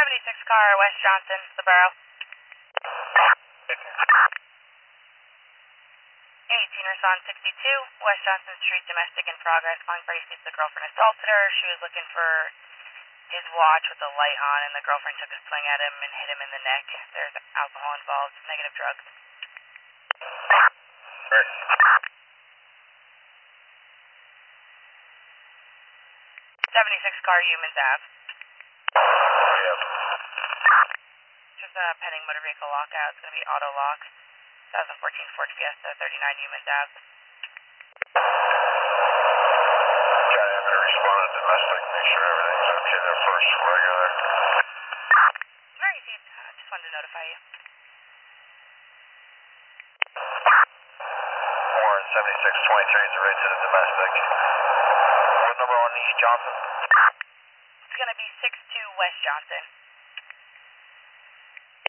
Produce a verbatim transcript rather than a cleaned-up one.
seventy-six car, West Johnson, the Borough. eighteen respond sixty-two, West Johnson Street, domestic in progress, calling for the girlfriend assaulted her. She was looking for his watch with the light on, and the girlfriend took a swing at him and hit him in the neck. There's alcohol involved, negative drugs. seventy-six car, Humans Ave. Yep. Just a pending motor vehicle lockout. It's going to be auto locks. twenty fourteen Ford Fiesta, thirty-nine Humans Ave. Okay, I'm going to respond to domestic, make sure everything's okay there first. Regular. Very easy. I just wanted to notify you. Warren seventy-six twenty-three is the rate to the domestic. What number on East Johnson? It's going to be six two West Johnson.